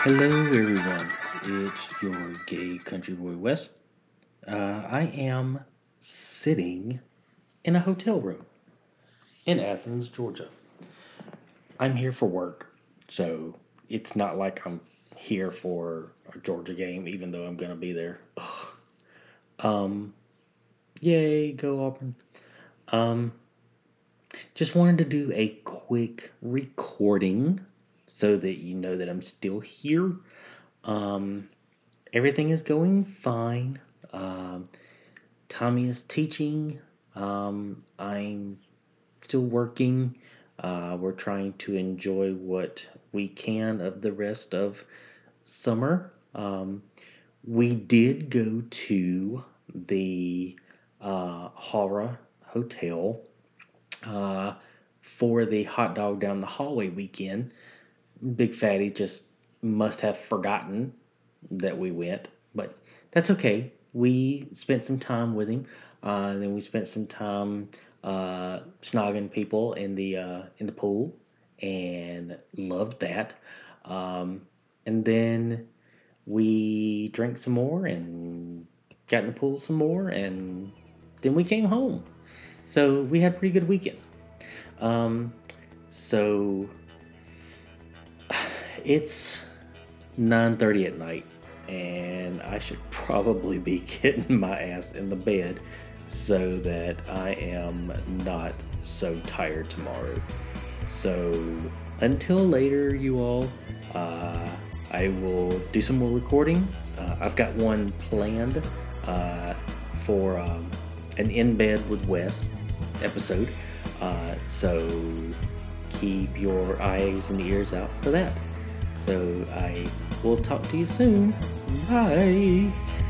Hello, everyone. It's your gay country boy Wes. I am sitting in a hotel room in Athens, Georgia. I'm here for work, so it's not like I'm here for a Georgia game, even though I'm gonna be there. Ugh. Yay, go Auburn! Um, just wanted to do a quick recording so that you know that I'm still here. Um, Everything is going fine. Um, Tommy is teaching. I'm still working. We're trying to enjoy what we can of the rest of summer. We did go to the Hara Hotel uh, for the hot dog down the hallway weekend. Big Fatty just must have forgotten that we went, but that's okay. We spent some time with him. Then we spent some time snogging people in the pool, and loved that. Um, and then we drank some more and got in the pool some more, and then we came home. So we had a pretty good weekend. Um, so it's 9:30 at night, and I should probably be getting my ass in the bed so that I am not so tired tomorrow. So until later, you all, I will do some more recording. I've got one planned for an In Bed with Wes episode. So keep your eyes and ears out for that. So I will talk to you soon. Bye.